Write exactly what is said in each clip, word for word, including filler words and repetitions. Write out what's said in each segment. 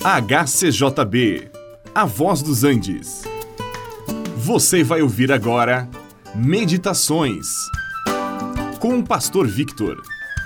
H C J B, A Voz dos Andes. Você vai ouvir agora Meditações com o Pastor Victor.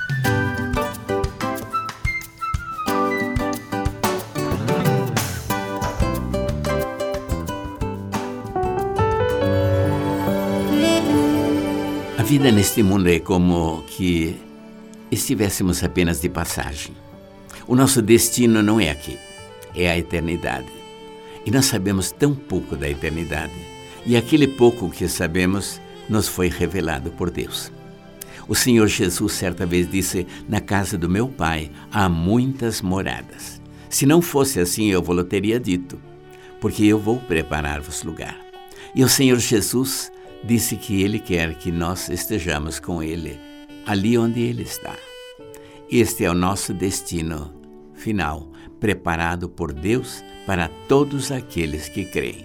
A vida neste mundo é como que estivéssemos apenas de passagem. O nosso destino não é aqui, é a eternidade. E nós sabemos tão pouco da eternidade. E aquele pouco que sabemos nos foi revelado por Deus. O Senhor Jesus certa vez disse: na casa do meu Pai há muitas moradas. Se não fosse assim, eu vou-lhe teria dito, porque eu vou preparar-vos lugar. E o Senhor Jesus disse que Ele quer que nós estejamos com Ele, ali onde Ele está. Este é o nosso destino final, preparado por Deus para todos aqueles que creem.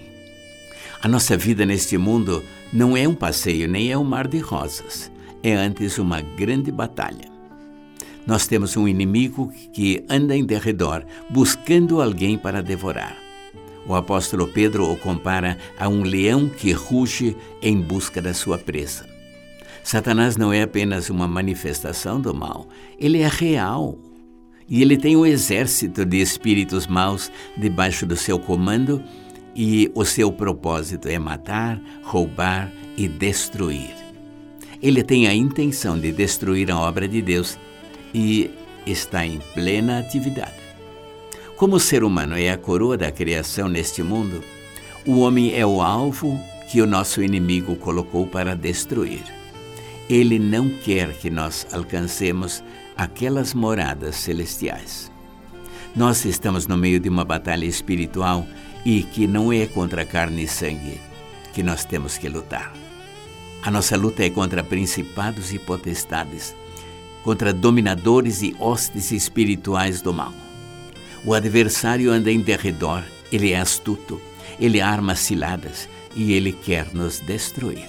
A nossa vida neste mundo não é um passeio, nem é um mar de rosas. É antes uma grande batalha. Nós temos um inimigo que anda em derredor, buscando alguém para devorar. O apóstolo Pedro o compara a um leão que ruge em busca da sua presa. Satanás não é apenas uma manifestação do mal, ele é real. E ele tem um exército de espíritos maus debaixo do seu comando, e o seu propósito é matar, roubar e destruir. Ele tem a intenção de destruir a obra de Deus e está em plena atividade. Como o ser humano é a coroa da criação neste mundo, o homem é o alvo que o nosso inimigo colocou para destruir. Ele não quer que nós alcancemos aquelas moradas celestiais. Nós estamos no meio de uma batalha espiritual e que não é contra carne e sangue que nós temos que lutar. A nossa luta é contra principados e potestades, contra dominadores e hostes espirituais do mal. O adversário anda em derredor, ele é astuto, ele arma ciladas e ele quer nos destruir.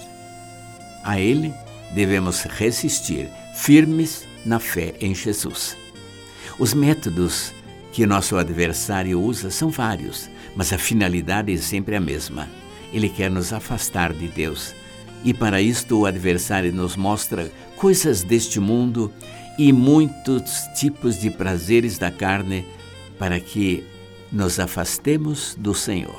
A ele devemos resistir, firmes na fé em Jesus. Os métodos que nosso adversário usa são vários, mas a finalidade é sempre a mesma. Ele quer nos afastar de Deus. E para isto o adversário nos mostra coisas deste mundo e muitos tipos de prazeres da carne para que nos afastemos do Senhor.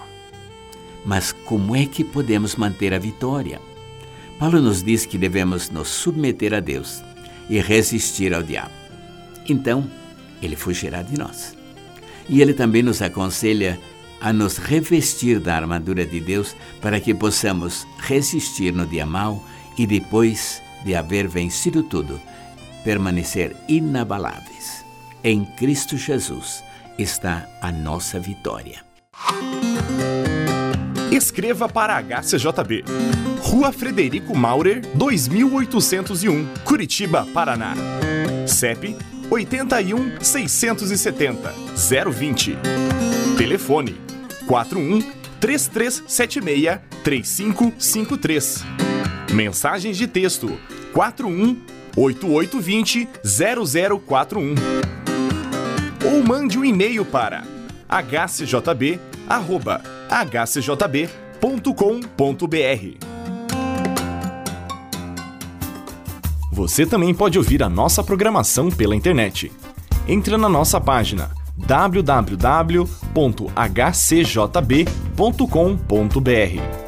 Mas como é que podemos manter a vitória? Paulo nos diz que devemos nos submeter a Deus e resistir ao diabo. Então, ele fugirá de nós. E ele também nos aconselha a nos revestir da armadura de Deus para que possamos resistir no dia mau e depois de haver vencido tudo, permanecer inabaláveis. Em Cristo Jesus está a nossa vitória. Escreva para H C J B, Rua Frederico Maurer, dois mil oitocentos e um, Curitiba, Paraná. C E P oito um, seis sete zero, zero dois zero. Telefone quatro um, três três sete seis, três cinco cinco três. Mensagens de texto quatro um, oito oito dois zero, zero zero quatro um. Ou mande um e-mail para h c j b arroba h c j b ponto com ponto b r. Você também pode ouvir a nossa programação pela internet. Entre na nossa página w w w ponto h c j b ponto com ponto b r.